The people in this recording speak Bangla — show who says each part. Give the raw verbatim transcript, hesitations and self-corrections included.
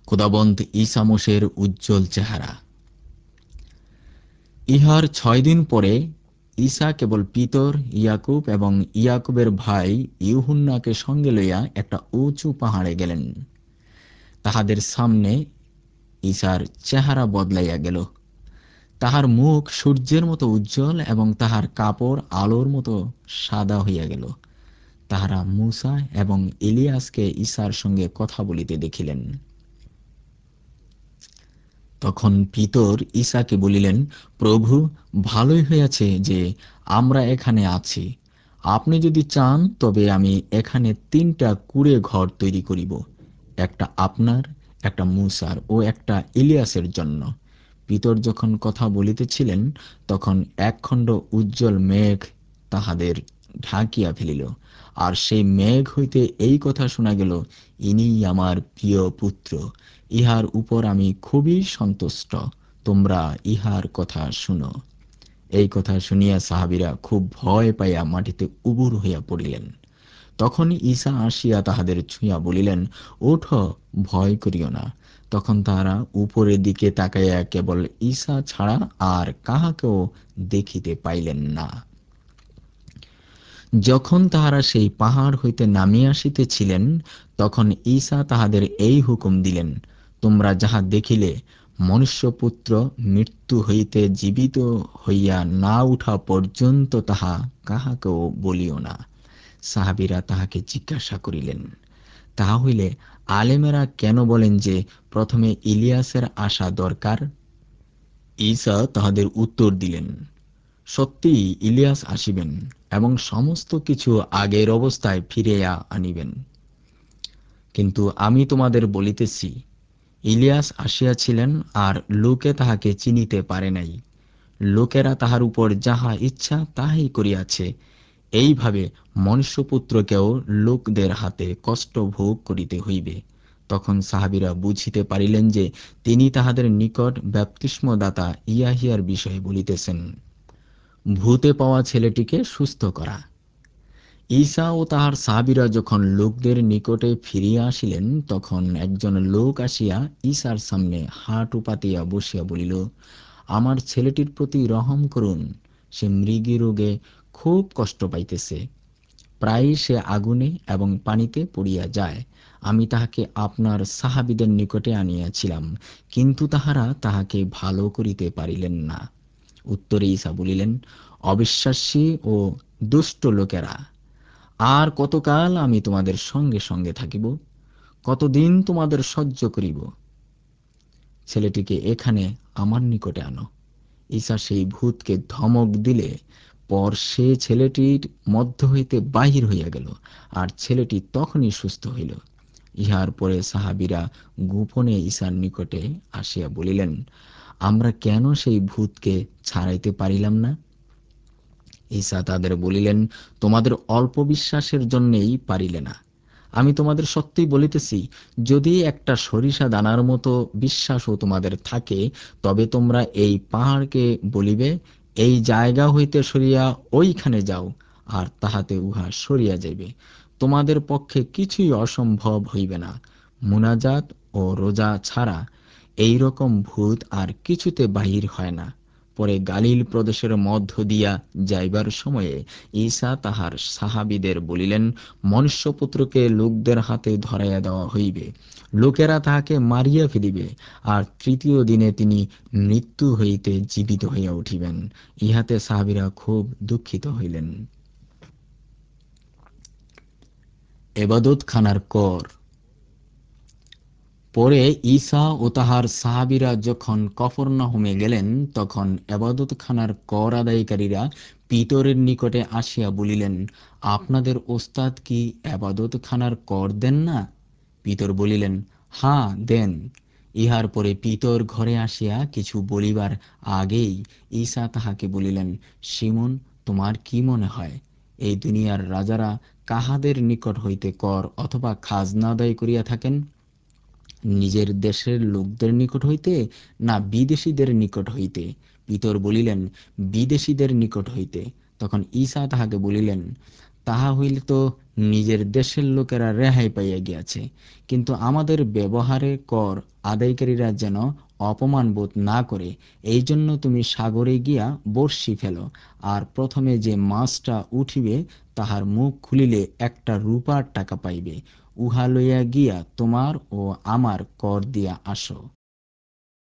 Speaker 1: খোদাবন্ত ঈসা মসিহের উজ্জ্বল চেহারা। ইহার ছয় দিন পরে ঈসা কেবল পিতর, ইয়াকুব এবং ইয়াকুবের ভাই ইউহুন্নাকে সঙ্গে লইয়া একটা উঁচু পাহাড়ে গেলেন। তাহাদের সামনে ঈসার চেহারা বদলাইয়া গেল। তাহার মুখ সূর্যের মতো উজ্জ্বল এবং তাহার কাপড় আলোর মতো সাদা হইয়া গেল। তাহারা মূসা এবং ইলিয়াসকে ঈসার সঙ্গে কথা বলিতে দেখিলেন। তখন পিতর ঈসাকে বলিলেন, প্রভু, ভালোই হইয়াছে যে আমরা এখানে আছি। আপনি যদি চান তবে আমি এখানে তিনটা কুঁড়ে ঘর তৈরি করিব, একটা আপনার, একটা মূসার ও একটা ইলিয়াসের জন্য। পিতর যখন কথা বলিতেছিলেন তখন একখণ্ড উজ্জ্বল মেঘ তাহাদের ঢাকিয়া ফেলিল, আর সেই মেঘ হইতে এই কথা শোনা গেল, ইনিই আমার প্রিয় পুত্র, ইহার উপর আমি খুবই সন্তুষ্ট, তোমরা ইহার কথা শুনো। এই কথা শুনিয়া সাহাবীরা খুব ভয় পাইয়া মাটিতে উবুর হইয়া পড়িলেন। তখন ঈসা আসিয়া তাহাদের ছুঁয়া বলিলেন, ওঠ, ভয় করিও না। তখন তাহারা উপরের দিকে তাকাইয়া কেবল ঈসা ছাড়া আর কাহাকেও দেখিতে পাইলেন না। যখন তাহারা সেই পাহাড় হইতে নামিয়া আসিতেছিলেন তখন ঈসা তাহাদের এই হুকুম দিলেন, তোমরা যাহা দেখিলে, মনুষ্যপুত্র মৃত্যু হইতে জীবিত হইয়া না উঠা পর্যন্ত তাহা কাহাকেও বলিও না। সাহাবীরা তাহাকে জিজ্ঞাসা করিলেন, তাহা হইলে আলেমেরা কেন বলেন যে প্রথমে ইলিয়াসের আসা দরকার? ঈসা তাহাদের উত্তর দিলেন, সত্যিই ইলিয়াস আসিবেন এবং সমস্ত কিছু আগের অবস্থায় ফিরিয়া আনিবেন। কিন্তু আমি তোমাদের বলিতেছি, ইলিয়াস আসিয়াছিলেন, আর লোকে তাহাকে চিনিতে পারে নাই। লোকেরা তাহার উপর যাহা ইচ্ছা তাহাই করিয়াছে। এইভাবে মনুষ্যপুত্রকেও লোকদের হাতে কষ্ট ভোগ করিতে হইবে। তখন সাহাবীরা বুঝিতে পারিলেন যে তিনি তাহাদের নিকট বাপ্তিস্মদাতা ইয়াহিয়ার বিষয়ে বলিতেছেন, ভূতে পাওয়া ছেলেটিকে সুস্থ করা। ঈসা ও তাহার সাহাবীরা যখন লোকদের নিকটে ফিরিয়া আসিলেন তখন একজন লোক আসিয়া ঈসার সামনে হাঁটু পাতিয়া বসিয়া বলিল, আমার ছেলেটির প্রতি রহম করুন, সে মৃগী রোগে খুব কষ্ট পাইতেছে। প্রায়ই সে আগুনে এবং পানিতে পড়িয়া যায়। আমি তাহাকে আপনার সাহাবীদের নিকটে আনিয়াছিলাম, কিন্তু তাহারা তাহাকে ভালো করিতে পারিলেন না। উত্তরে ঈসা বলিলেন, অবিশ্বাসী ও দুষ্ট লোকেরা, আর কতকাল আমি তোমাদের সঙ্গে সঙ্গে থাকিব? কতদিন তোমাদের সহ্য করিব? ছেলেটিকে এখানে আমার নিকটে আনো। ঈসা সেই ভূতকে ধমক দিলে পর সে ছেলেটির মধ্য হইতে বাহির হইয়া গেল, আর ছেলেটি তখনই সুস্থ হইল। ইহার পরে সাহাবীরা গোপনে ঈসার নিকটে আসিয়া বলিলেন, আমরা কেন সেই ভূতকে ছাড়াইতে পারিলাম না? ঈসা তাদের বলিলেন, তোমাদের অল্প বিশ্বাসের জন্যেই পারিলে না। আমি তোমাদের সত্যিই বলিতেছি, যদি একটা সরিষা দানার মতো বিশ্বাসও তোমাদের থাকে, তবে তোমরা এই পাহাড়কে বলিবে, এই জায়গা হইতে সরিয়া ওইখানে যাও, আর তাহাতে উহা সরিয়া যাইবে। তোমাদের পক্ষে কিছুই অসম্ভব হইবে না। মুনাজাত ও রোজা ছাড়া এই রকম ভূত আর কিছুতে বাহির হয় না। পরে গালিল প্রদেশের মধ্য দিয়া যাইবার সময়ে ঈসা তাহার সাহাবীদের বলিলেন, মনুষ্যপুত্রকে লোকদের হাতে ধরাইয়া দেওয়া হইবে, লোকেরা তাহাকে মারিয়া ফেলিবে, আর তৃতীয় দিনে তিনি মৃত্যু হইতে জীবিত হইয়া উঠিবেন। ইহাতে সাহাবীরা খুব দুঃখিত হইলেন। এবাদতখানার কর। পরে ঈসা ও তাহার সাহাবীরা যখন কফরনাহুমে গেলেন তখন এবাদতখানার কর আদায়কারীরা পিতরের নিকটে আসিয়া বলিলেন, আপনাদের ওস্তাদ কি এবাদতখানার কর দেন না? পিতর বলিলেন, হাঁ, দেন। ইহার পরে পিতর ঘরে আসিয়া কিছু বলিবার আগেই ঈসা তাহাকে বলিলেন, শিমুন, তোমার কি মনে হয়, এই দুনিয়ার রাজারা কাহাদের নিকট হইতে কর অথবা খাজনা আদায় করিয়া থাকেন? নিজের দেশের লোকদের নিকট হইতে, না বিদেশীদের নিকট হইতে? পিতর বলিলেন, বিদেশীদের নিকট হইতে। তখন ঈসা তাহাকে বলিলেন, তাহা হইলে তো নিজের দেশের লোকেরা রেহাই পাইয়া গিয়াছে, কিন্তু আমাদের ব্যবহারে কর আদায়কারীরা যেন অপমান বোধ না করে, এই জন্য তুমি সাগরে গিয়া বড়শি ফেলো, আর প্রথমে যে মাছটা উঠিবে তাহার মুখ খুলিলে একটা রূপার টাকা পাইবে, উহা লইয়া গিয়া তোমার ও আমার কর দিয়া আসো।